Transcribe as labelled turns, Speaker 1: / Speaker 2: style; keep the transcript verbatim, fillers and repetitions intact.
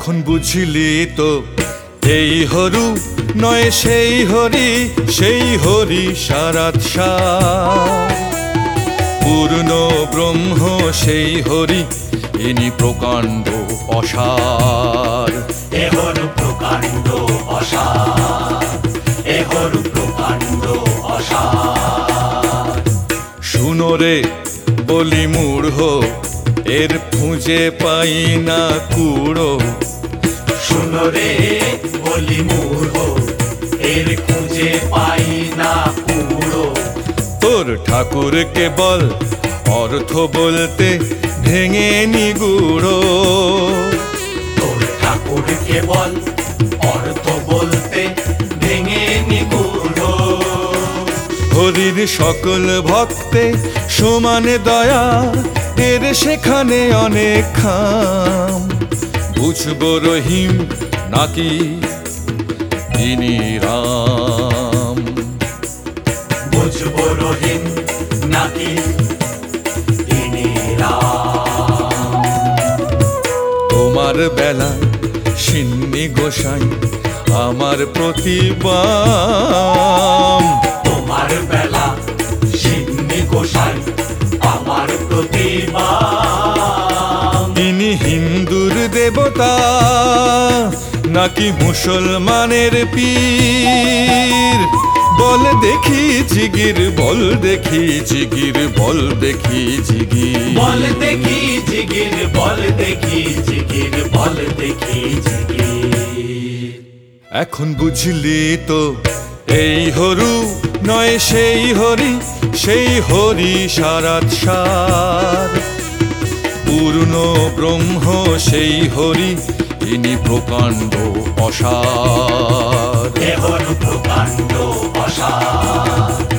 Speaker 1: এখন বুঝলি তো এই হরু নয় সেই হরি, সেই হরি সারাৎ সার। পূর্ণ ব্রহ্ম সেই হরি, ইনি প্রকাণ্ড অসার।
Speaker 2: এ হরু প্রকাণ্ড অসার, এ হরু প্রকাণ্ড অসার।
Speaker 1: শুনো রে বলি মূঢ়, এর খুঁজে পাই না কুড়ো।
Speaker 2: শুনো রে বলি মূঢ়, এর খুঁজে পাই না কুড়ো।
Speaker 1: তোর ঠাকুরকে বল অর্থ বলতে ভেঙে নিগুড়ো।
Speaker 2: তোর ঠাকুরকে বল অর্থ বলতে ভেঙে নিগুড়ো।
Speaker 1: হরির সকল ভক্তে সমানে দয়া, এর সেখানে অনেক খাম। বুঝবো রহিম নাকি ইনি রাম,
Speaker 2: বুঝবো রহিম নাকি ইনি রাম।
Speaker 1: তোমার বেলা সিন্নি গোসাই আমার প্রতিবাম।
Speaker 2: তোমার বেলা সিন্নি গোসাই আমার প্রতিভা।
Speaker 1: তিনি হিন্দুর দেবতা নাকি মুসলমানের পীর? বল দেখি জিগির, বল দেখি জিগির, বল দেখি জিগির।
Speaker 2: বল দেখি জিগির, বল দেখি জিগির, বল দেখি জিগির।
Speaker 1: এখন বুঝলি তো এই হরু নয় সেই হরি, সেই হরি সারাৎ সার। পূর্ণ ব্রহ্ম সেই হরি, ইনি প্রকাণ্ড অসার।
Speaker 2: এ হরু প্রকাণ্ড অসার।